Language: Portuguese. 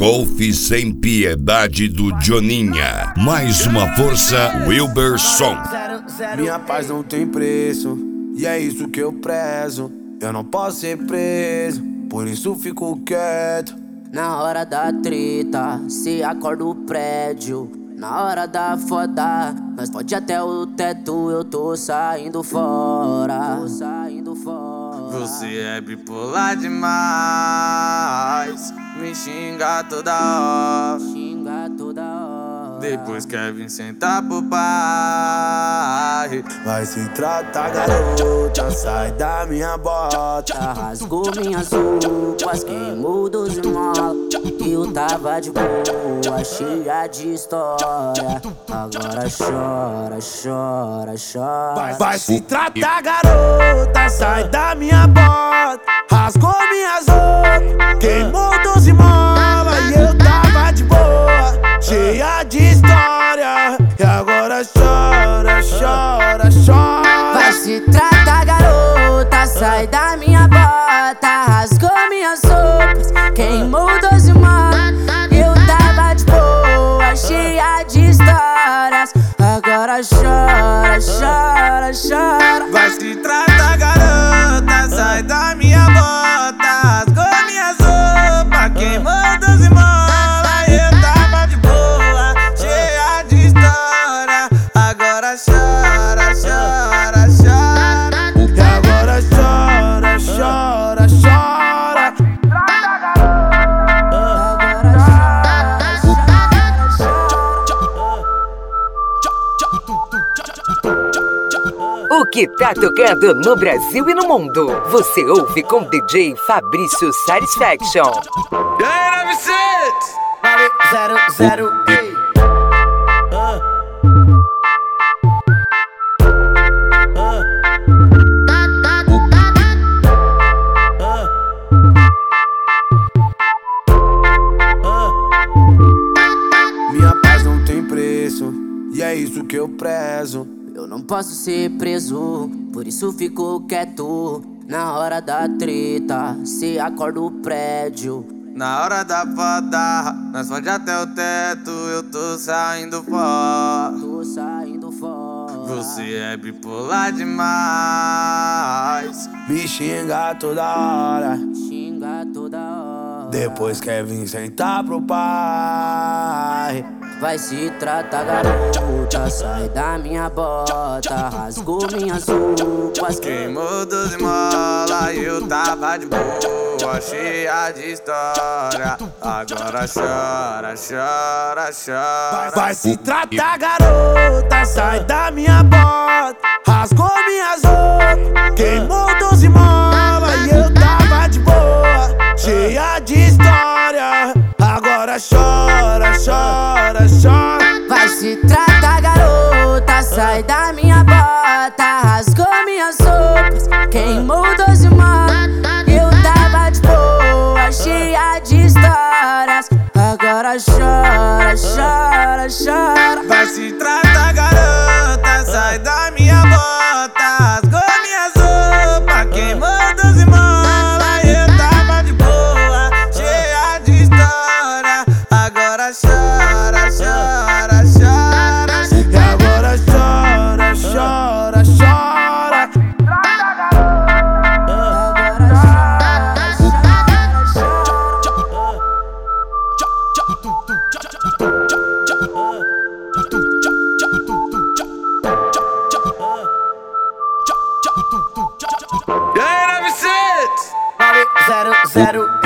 Golfe Sem Piedade do Joninha. Mais uma força, Wilber Som. Minha paz não tem preço, e é isso que eu prezo. Eu não posso ser preso, por isso fico quieto. Na hora da treta, se acorda o prédio. Na hora da foda, nós pode até o teto. Eu tô saindo fora, Você é bipolar demais, me xinga toda hora, depois quer vir sentar pro pai. Vai se tratar, garota, sai da minha bota. Rasgou minhas roupas, queimou 12 molas. Eu tava de boa, cheia de história. Agora chora, chora, chora. Vai se tratar, garota, sai da minha bota. Rasgou minhas roupas, queimou 12 molas. E eu tava de boa, cheia de história. E agora chora, chora, chora. Vai se tratar, garota, sai da minha bota. Rasgou minhas roupas, queimou 12 molas. Eu tava de boa, cheia de histórias. Agora chora, chora, chora. Vai se tratar, garota, sai da minha bota. Rasgou minhas roupas, queimou 12 molas. Eu tava de boa, cheia de história. Agora chora, chora, chora. E agora chora, chora, chora. O que tá tocando no Brasil e no mundo, você ouve com DJ Fabrício Satisfaction. E aí, 00, ei. Minha paz não tem preço, e é isso que eu prezo. Eu não posso ser preso, por isso fico quieto. Na hora da treta, se acorda o prédio. Na hora da foda, nós pode até o teto. Eu tô saindo fora. Você é bipolar demais, me xinga toda hora, depois quer vir sentar pro pai. Vai se tratar, garota, sai da minha bota. Rasgou minhas roupas, Queimou 12 molas e eu tava de boa, cheia de história. Agora chora, chora, chora. Vai se tratar, garota, sai da minha bota. Rasgou minhas roupas, queimou 12 molas e eu tava de boa, cheia de história. Agora chora, chora, chora. vai se tratar, garota, sai da minha bota. Rasgou minhas roupas, queimou 12 molas. Eu tava de boa, cheia de histórias. Agora chora, chora, chora. Vai se tratar, garota, sai da minha bota. Rasgou minhas roupas, queimou 12 molas. Eu tava de boa, cheia de história. Agora chora, chora, chora. E agora chora, chora, chora. E aí, 900? 00